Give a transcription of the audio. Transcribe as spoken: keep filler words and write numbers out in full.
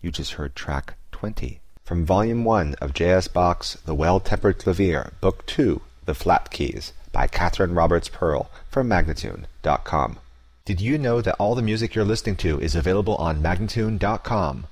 You just heard track twenty. From Volume one of J S Bach's The Well-Tempered Clavier, Book two, The Flat Keys, by Catherine Roberts Pearl, from Magnatune dot com. Did you know that all the music you're listening to is available on Magnatune dot com?